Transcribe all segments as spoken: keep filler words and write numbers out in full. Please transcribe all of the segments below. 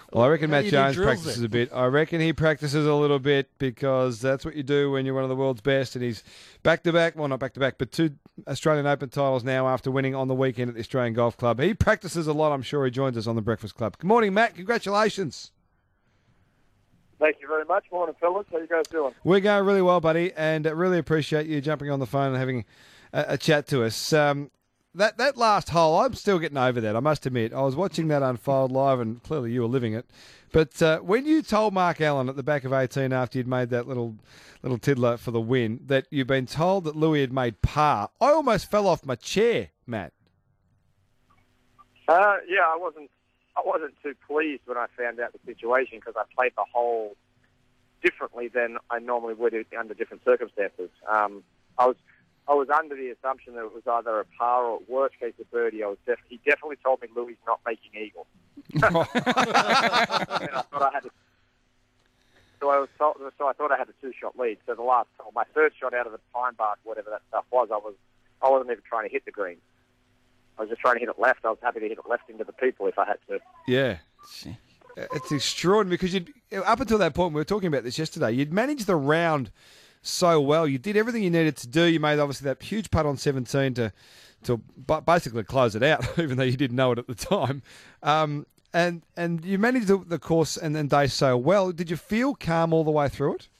Well, I reckon Matt Maybe he Jones drills practices it. a bit. I reckon he practices a little bit because that's what you do when you're one of the world's best. And he's back-to-back, well, not back-to-back, but two Australian Open titles now after winning on the weekend at the Australian Golf Club. He practices a lot. I'm sure he joins us on the Breakfast Club. Good morning, Matt. Congratulations. Thank you very much. Morning, fellas. How you guys doing? We're going really well, buddy, and I really appreciate you jumping on the phone and having a, a chat to us. Um, that, that last hole, I'm still getting over that, I must admit. I was watching that unfold live, and clearly you were living it. But uh, when you told Mark Allen at the back of eighteen after you'd made that little little tiddler for the win that you'd been told that Louis had made par, I almost fell off my chair, Matt. Uh, yeah, I wasn't. I wasn't too pleased when I found out the situation because I played the hole differently than I normally would under different circumstances. Um, I was. I was under the assumption that it was either a par or, worst case, a birdie. I was def- he definitely told me Louis not making eagle. and I thought I had a, so I was told, so I thought I had a two-shot lead. So the last hole, my third shot out of the pine bark, whatever that stuff was, I was I wasn't even trying to hit the green. I was just trying to hit it left. I was happy to hit it left into the people if I had to. Yeah. It's extraordinary because you'd, up until that point, we were talking about this yesterday, you'd managed the round so well. You did everything you needed to do. You made, obviously, that huge putt on seventeen to to basically close it out, even though you didn't know it at the time. Um, and and you managed the, the course and, and day so well. Did you feel calm all the way through it?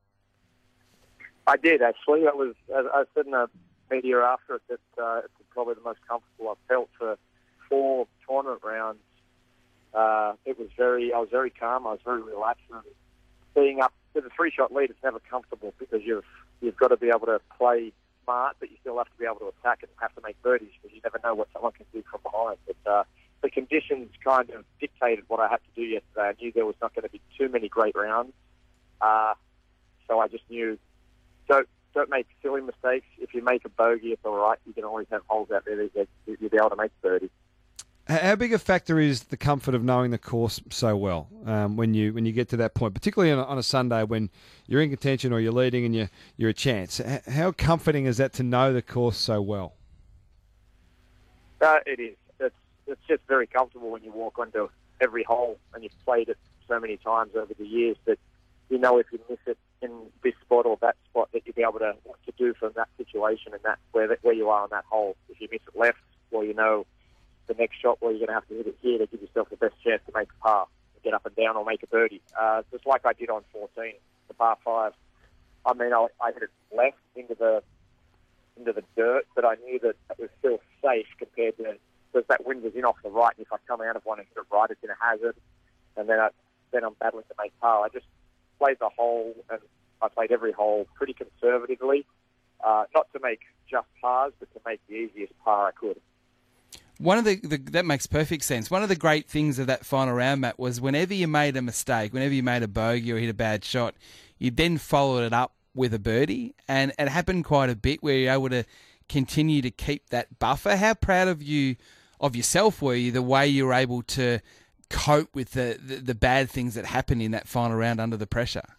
I did, actually. I was, as I said in the media after it, that uh, it's probably the most comfortable I've felt for four tournament rounds. Uh, it was very, I was very calm. I was very relaxed. And being up with a three-shot lead, it's never comfortable because you've you've got to be able to play smart, but you still have to be able to attack and have to make birdies because you never know what someone can do from behind. But uh, the conditions kind of dictated what I had to do yesterday. I knew there was not going to be too many great rounds, uh, so I just knew don't don't make silly mistakes. If you make a bogey, it's all right. You can always have holes out there that you'll be able to make birdies. How big a factor is the comfort of knowing the course so well um, when you when you get to that point, particularly on a, on a Sunday when you're in contention or you're leading and you're, you're a chance? How comforting is that to know the course so well? Uh, it is. It's, it's just very comfortable when you walk onto every hole and you've played it so many times over the years that you know if you miss it in this spot or that spot that you'll be able to what to do from that situation and that where, that, where you are on that hole. If you miss it left, well, you know the next shot where you're going to have to hit it here to give yourself the best chance to make a par, get up and down or make a birdie. Uh, just like I did on fourteen, the par five. I mean, I, I hit it left into the into the dirt, but I knew that it was still safe compared to because that wind was in off the right, and if I come out of one and hit it right, it's in a hazard, and then I, then I'm battling to make par. I just played the hole, and I played every hole pretty conservatively, uh, not to make just pars, but to make the easiest par I could. One of the, the that makes perfect sense. One of the great things of that final round, Matt, was whenever you made a mistake, whenever you made a bogey or hit a bad shot, you then followed it up with a birdie, and it happened quite a bit where you're able to continue to keep that buffer. How proud of you, of yourself, were you the way you were able to cope with the, the, the bad things that happened in that final round under the pressure?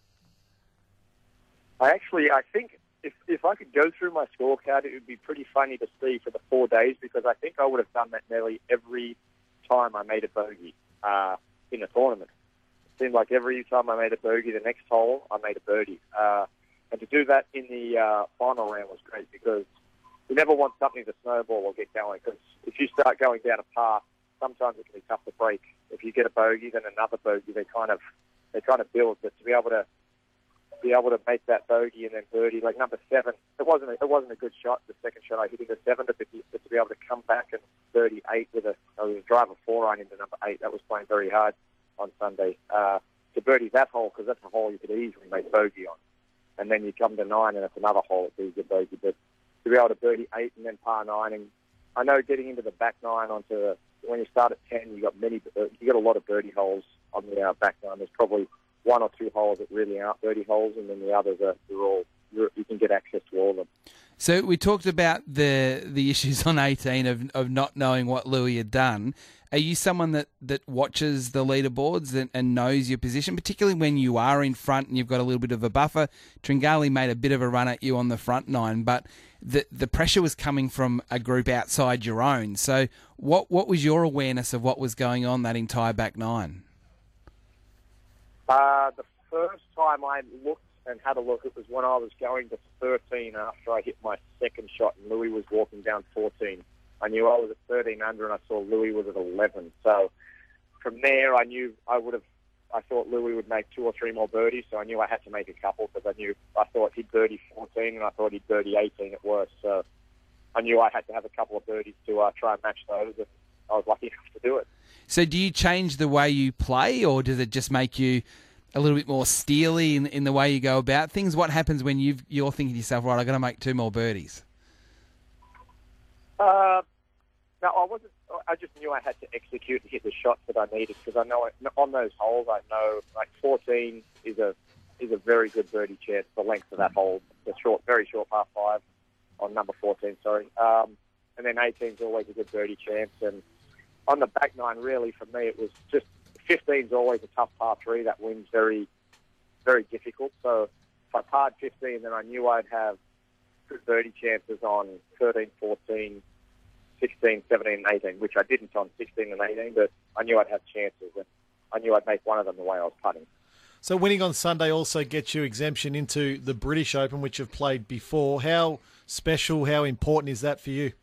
I actually, I think if if I could go through my scorecard, it would be pretty funny to see for the four days because I think I would have done that nearly every time I made a bogey uh, in a tournament. It seemed like every time I made a bogey, the next hole I made a birdie. Uh, and to do that in the uh, final round was great because you never want something to snowball or get going because if you start going down a path, sometimes it can be tough to break. If you get a bogey, then another bogey, they kind of they kind of build. But to be able to be able to make that bogey and then birdie, like number seven, it wasn't a, it wasn't a good shot. The second shot I hit into seven, but to be, but to be able to come back and birdie eight with a, I was a driver four iron into number eight. That was playing very hard on Sunday. Uh, to birdie that hole because that's a hole you could easily make bogey on, and then you come to nine and it's another hole it's easy to bogey. But to be able to birdie eight and then par nine, and I know getting into the back nine onto the, when you start at ten, you got many, you got a lot of birdie holes on the uh, back nine. There's probably one or two holes that really aren't birdie holes, and then the others are they're all you can get access to all of them. So we talked about the the issues on eighteen of of not knowing what Louis had done. Are you someone that, that watches the leaderboards and, and knows your position, particularly when you are in front and you've got a little bit of a buffer? Tringali made a bit of a run at you on the front nine, but the the pressure was coming from a group outside your own. So what what was your awareness of what was going on that entire back nine? Uh, the first time I looked and had a look, it was when I was going to thirteen after I hit my second shot and Louis was walking down fourteen. I knew I was at thirteen under and I saw Louis was at eleven. So from there, I knew I would have, I thought Louis would make two or three more birdies, so I knew I had to make a couple because I knew, I thought he'd birdie fourteen and I thought he'd birdie eighteen at worst. So I knew I had to have a couple of birdies to uh, try and match those, and I was lucky enough to do it. So do you change the way you play, or does it just make you a little bit more steely in, in the way you go about things? What happens when you've, you're thinking to yourself, right, I've got to make two more birdies? Uh, no, I wasn't. I just knew I had to execute and hit the shots that I needed because I know it, on those holes, I know like fourteen is a is a very good birdie chance. The length of that hole, the short, very short par five on number fourteen. Sorry, um, and then eighteen is always a good birdie chance. And on the back nine, really for me, it was just fifteen is always a tough par three. That wind's very very difficult. So if I parred fifteen, then I knew I'd have good birdie chances on thirteen, fourteen. sixteen, seventeen, and eighteen, which I didn't on sixteen and eighteen, but I knew I'd have chances, and I knew I'd make one of them the way I was putting. So winning on Sunday also gets you exemption into the British Open, which you've played before. How special, how important is that for you?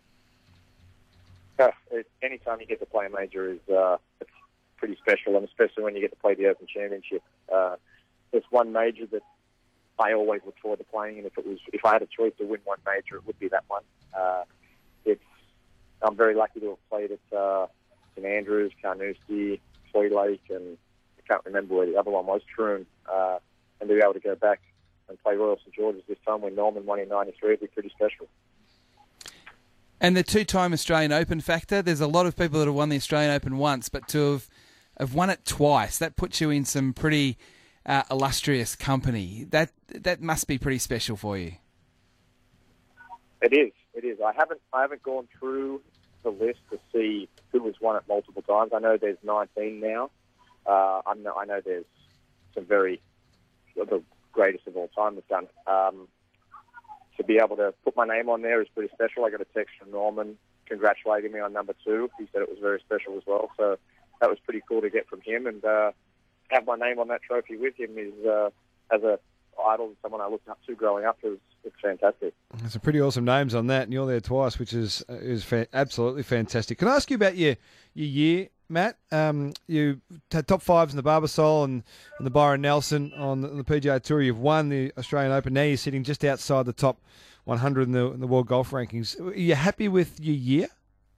Uh, it, anytime you get to play a major is uh, it's pretty special, and especially when you get to play the Open Championship. Uh, there's one major that I always look forward to playing, and if it was, if I had a choice to win one major, it would be that one. Uh, it's I'm very lucky to have played at uh, St Andrews, Carnoustie, Flea Lake, and I can't remember where the other one was, Troon, uh, and to be able to go back and play Royal St George's this time when Norman won in ninety-three would be pretty special. And the two-time Australian Open factor, there's a lot of people that have won the Australian Open once, but to have, have won it twice, that puts you in some pretty uh, illustrious company. That that must be pretty special for you. It is. It is. I haven't. I haven't gone through the list to see who has won it multiple times. I know there's nineteen now. Uh, I know. I know there's some very the greatest of all time that's done it. Um, to be able to put my name on there is pretty special. I got a text from Norman congratulating me on number two. He said it was very special as well. So that was pretty cool to get from him, and uh, have my name on that trophy with him is uh, as a idol, someone I looked up to growing up. Is it's fantastic. There's some pretty awesome names on that, and you're there twice, which is is fa- absolutely fantastic. Can I ask you about your your year, Matt? Um, you had top fives in the Barbasol and, and the Byron Nelson on the, on the P G A Tour. You've won the Australian Open. Now you're sitting just outside the top one hundred in the, in the World Golf Rankings. Are you happy with your year?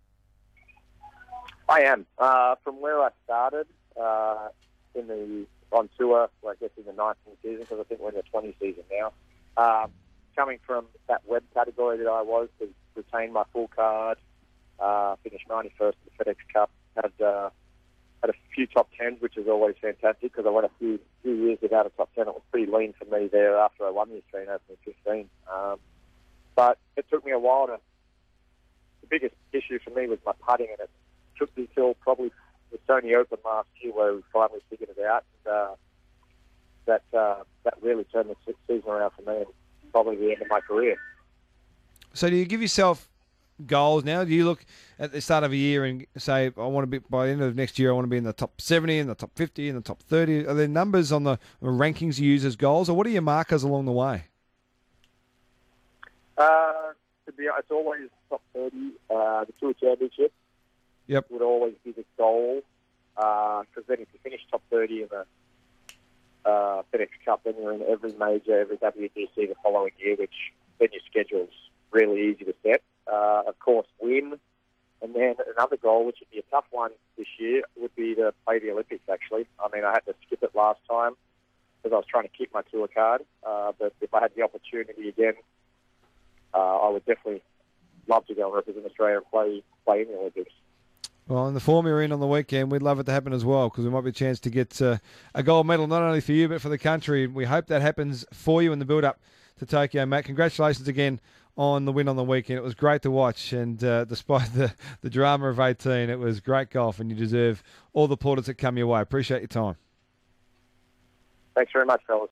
I am. Uh, from where I started uh, in the on tour, well, I guess in the nineteen season, because I think we're in the twenty season now. Um, coming from that web category that I was, to retain my full card, uh, finished ninety-first in the FedEx Cup, had uh, had a few top tens, which is always fantastic because I went a few few years without a top ten. It was pretty lean for me there after I won the Australian Open in fifteen. Um, but it took me a while to. The biggest issue for me was my putting, and it took me till probably the Sony Open last year where we finally figured it out. And, uh, that uh, that really turned the season around for me, and probably the end of my career. So do you give yourself goals now? Do you look at the start of a year and say, I want to be, by the end of next year, I want to be in the top seventy, in the top fifty, in the top thirty? Are there numbers on the rankings you use as goals, or what are your markers along the way? Uh, to be honest, it's always top thirty. Uh, the Tour Championship Yep. would always be the goal, because uh, then if you finish top thirty in the uh, FedEx Cup, then you're in every major, every W D C the following year, which then your schedule's really easy to set. Uh, of course, win. And then another goal, which would be a tough one this year, would be to play the Olympics, actually. I mean, I had to skip it last time because I was trying to keep my tour card. Uh, but if I had the opportunity again, uh, I would definitely love to go and represent Australia and play, play in the Olympics. Well, in the form you're in on the weekend, we'd love it to happen as well, because there might be a chance to get uh, a gold medal, not only for you, but for the country. We hope that happens for you in the build-up to Tokyo, Matt. Congratulations again on the win on the weekend. It was great to watch, and uh, despite the, the drama of eighteen, it was great golf, and you deserve all the plaudits that come your way. Appreciate your time. Thanks very much, fellas.